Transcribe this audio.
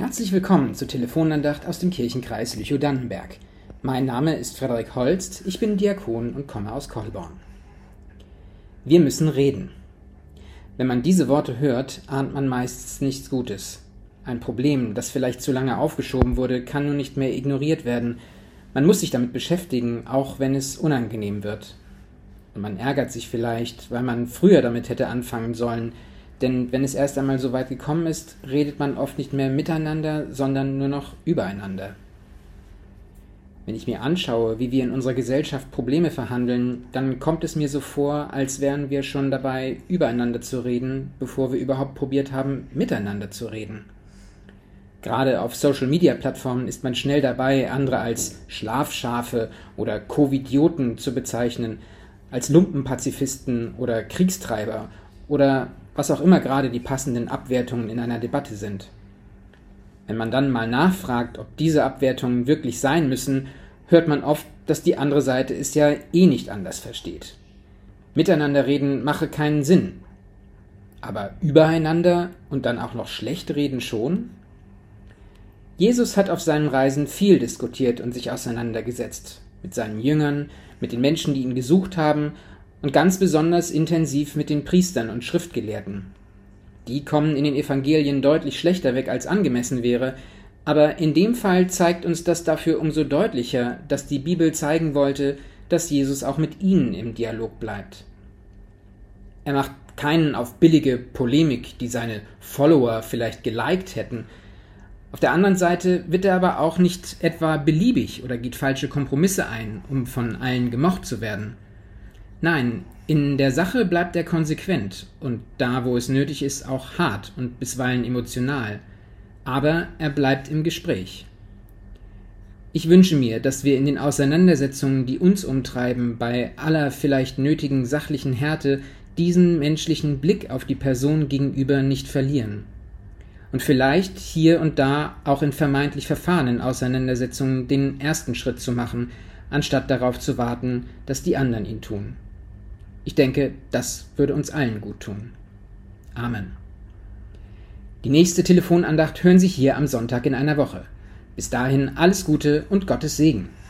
Herzlich willkommen zur Telefonandacht aus dem Kirchenkreis Lüchow-Dannenberg. Mein Name ist Frederik Holst, ich bin Diakon und komme aus Kolborn. Wir müssen reden. Wenn man diese Worte hört, ahnt man meistens nichts Gutes. Ein Problem, das vielleicht zu lange aufgeschoben wurde, kann nun nicht mehr ignoriert werden. Man muss sich damit beschäftigen, auch wenn es unangenehm wird. Und man ärgert sich vielleicht, weil man früher damit hätte anfangen sollen, denn wenn es erst einmal so weit gekommen ist, redet man oft nicht mehr miteinander, sondern nur noch übereinander. Wenn ich mir anschaue, wie wir in unserer Gesellschaft Probleme verhandeln, dann kommt es mir so vor, als wären wir schon dabei, übereinander zu reden, bevor wir überhaupt probiert haben, miteinander zu reden. Gerade auf Social-Media-Plattformen ist man schnell dabei, andere als Schlafschafe oder Covidioten zu bezeichnen, als Lumpenpazifisten oder Kriegstreiber oder was auch immer gerade die passenden Abwertungen in einer Debatte sind. Wenn man dann mal nachfragt, ob diese Abwertungen wirklich sein müssen, hört man oft, dass die andere Seite es ja eh nicht anders versteht. Miteinander reden mache keinen Sinn. Aber übereinander und dann auch noch schlecht reden schon? Jesus hat auf seinen Reisen viel diskutiert und sich auseinandergesetzt. Mit seinen Jüngern, mit den Menschen, die ihn gesucht haben und ganz besonders intensiv mit den Priestern und Schriftgelehrten. Die kommen in den Evangelien deutlich schlechter weg, als angemessen wäre, aber in dem Fall zeigt uns das dafür umso deutlicher, dass die Bibel zeigen wollte, dass Jesus auch mit ihnen im Dialog bleibt. Er macht keinen auf billige Polemik, die seine Follower vielleicht geliked hätten. Auf der anderen Seite wird er aber auch nicht etwa beliebig oder geht falsche Kompromisse ein, um von allen gemocht zu werden. Nein, in der Sache bleibt er konsequent und da, wo es nötig ist, auch hart und bisweilen emotional. Aber er bleibt im Gespräch. Ich wünsche mir, dass wir in den Auseinandersetzungen, die uns umtreiben, bei aller vielleicht nötigen sachlichen Härte, diesen menschlichen Blick auf die Person gegenüber nicht verlieren. Und vielleicht hier und da auch in vermeintlich verfahrenen Auseinandersetzungen den ersten Schritt zu machen, anstatt darauf zu warten, dass die anderen ihn tun. Ich denke, das würde uns allen gut tun. Amen. Die nächste Telefonandacht hören Sie hier am Sonntag in einer Woche. Bis dahin alles Gute und Gottes Segen.